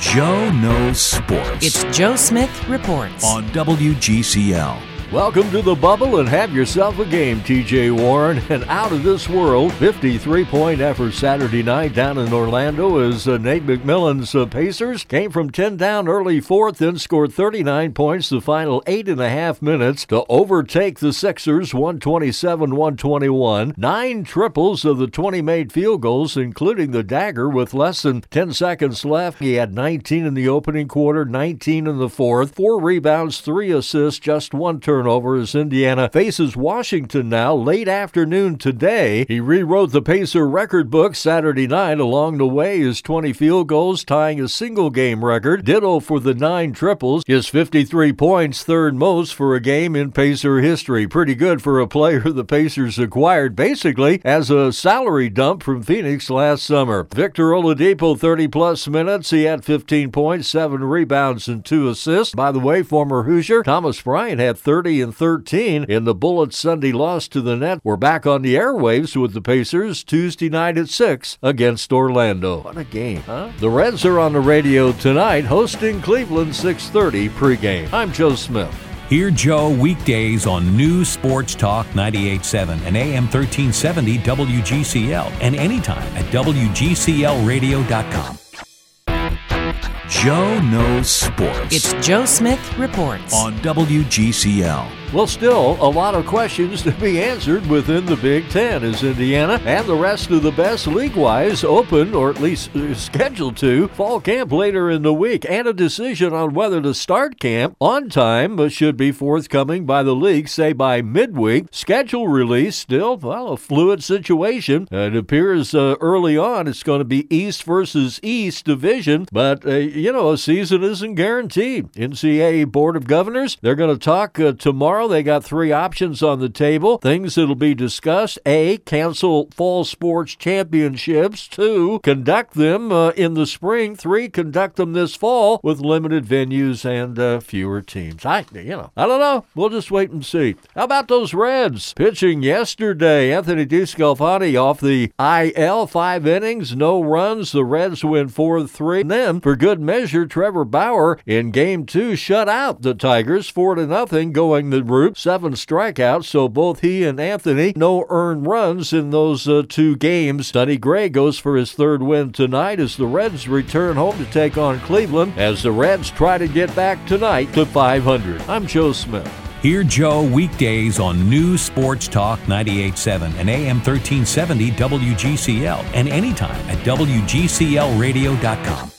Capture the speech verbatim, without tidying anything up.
Joe Knows Sports. It's Joe Smith Reports on W G C L. Welcome to the bubble and have yourself a game, T J Warren. An out-of-this-world fifty-three point effort Saturday night down in Orlando as uh, Nate McMillan's uh, Pacers came from ten down early fourth and scored thirty-nine points the final eight and a half minutes to overtake the Sixers one twenty-seven to one twenty-one. Nine triples of the twenty made field goals, including the dagger with less than ten seconds left. He had nineteen in the opening quarter, nineteen in the fourth, four rebounds, three assists, just one turnover. Turnover as Indiana faces Washington now late afternoon today. He rewrote the Pacer record book Saturday night. Along the way, his twenty field goals, tying a single-game record. Ditto for the nine triples. His fifty-three points, third most for a game in Pacer history. Pretty good for a player the Pacers acquired basically as a salary dump from Phoenix last summer. Victor Oladipo, thirty-plus minutes. He had fifteen points, seven rebounds, and two assists. By the way, former Hoosier Thomas Bryant had thirty and thirteen in the Bullets' Sunday loss to the Net. We're back on the airwaves with the Pacers Tuesday night at six against Orlando. What a game, huh? The Reds are on the radio tonight hosting Cleveland six thirty pregame. I'm Joe Smith. Hear Joe weekdays on News Sports Talk ninety-eight point seven and A M thirteen seventy W G C L and anytime at W G C L radio dot com. Joe Knows Sports. It's Joe Smith Reports on W G C L. Well, still a lot of questions to be answered within the Big Ten as Indiana and the rest of the best league-wise open, or at least scheduled to, fall camp later in the week, and a decision on whether to start camp on time but should be forthcoming by the league, say by midweek. Schedule release still, well, a fluid situation. Uh, it appears uh, early on it's going to be East versus East division, but, uh, you know, a season isn't guaranteed. N C double A Board of Governors, they're going to talk uh, tomorrow. They got three options on the table. Things that'll be discussed. A, cancel fall sports championships. Two, conduct them uh, in the spring. Three, conduct them this fall with limited venues and uh, fewer teams. I, you know, I don't know. We'll just wait and see. How about those Reds? Pitching yesterday, Anthony DeSclafani off the I L. Five innings, no runs. The Reds win four to three. And then, for good measure, Trevor Bauer in game two shut out the Tigers four to nothing, going the route. Seven strikeouts, so both he and Anthony no earned runs in those uh, two games. Sonny Gray goes for his third win tonight as the Reds return home to take on Cleveland as the Reds try to get back tonight to five hundred. I'm Joe Smith. Hear Joe weekdays on News Sports Talk ninety-eight point seven and A M thirteen seventy W G C L and anytime at W G C L radio dot com.